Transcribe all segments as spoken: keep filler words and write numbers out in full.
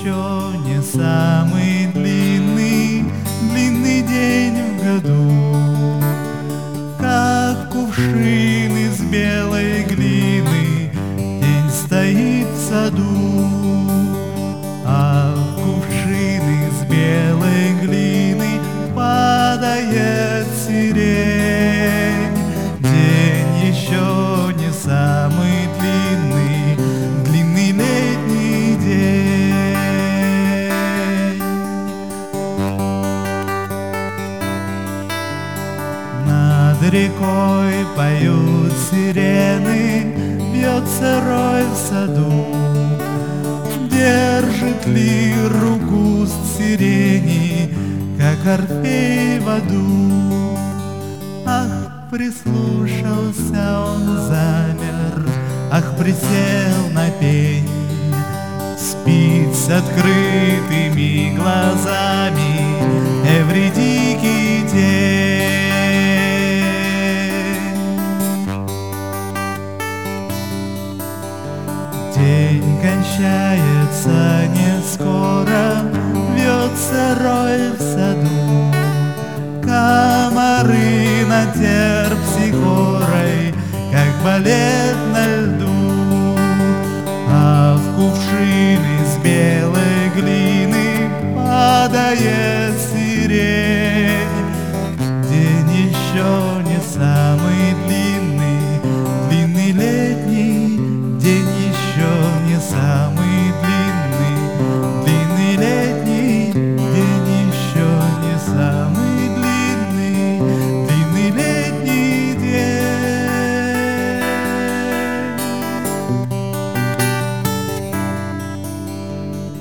еще не самый длинный, длинный день в году. Как кувшин из белой глины день стоит в саду, а в кувшин из белой глины падает сирень. День еще не самый длинный, длинный летний день. Над рекой поют сирены, бьется рой в саду. Держит ли руку с сирени, как Орфей в аду? Ах, прислушался он, замер, ах, присел на пень. Спит с открытыми глазами Эвридикий день. День кончается не скоро, вьется рой в саду. Комары на терпсихорой, как балет на льду. А в кувшин из белой глины падает сирень. День еще не самый длинный, длинный летний день еще не самый длинный, длинный летний день еще не самый длинный, длинный летний день.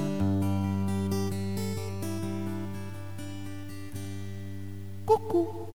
Ку-ку.